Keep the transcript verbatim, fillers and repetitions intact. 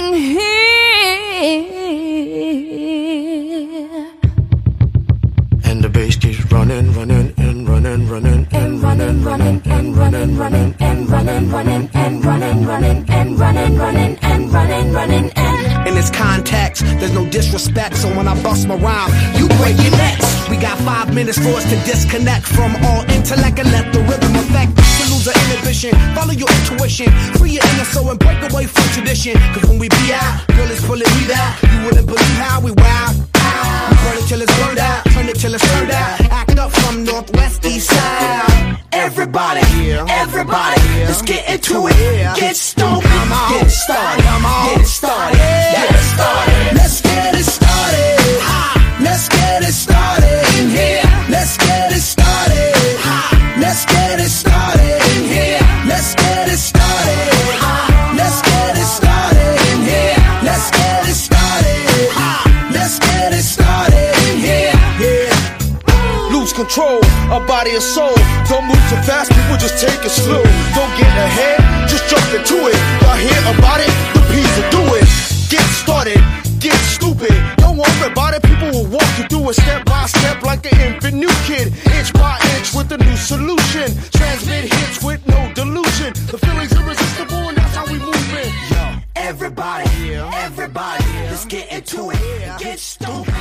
in here. And the bass keeps running, running, and running, running, and running, running, and running, running, and running, running, and running, running, and running, running, and running, running, and. In its context, there's no disrespect, so when I bust my rhyme, you break your necks. We got five minutes for us to disconnect from all intellect and let the rhythm affect. To lose our inhibition, follow your intuition, free your inner soul and break away from tradition. Cause when we be out, girl is pulling me out. You wouldn't believe how we wow. We burn it till it's burned out, turn it till it's turned out. Act up from northwest, east side. Everybody, everybody, let's get into it. Get stoked, get started, get started, get started. Let's get it started. Let's get it started in here. Let's get it started. Let's get it started in here. Let's get it started. Let's get it started in here. Let's get it started. Let's get it started in here. Yeah. Lose control of body and soul. Don't move too fast, people just take it slow. Don't get ahead, just jump into it. Y'all hear about it? The P's will do it. Get started, get stupid. Don't worry about it, people will walk you through it step by step like an infant new kid. Inch by inch with a new solution. Transmit hits with no delusion. The feeling's irresistible and that's how we move it. Yo, everybody, everybody, let's get into it. Get stupid.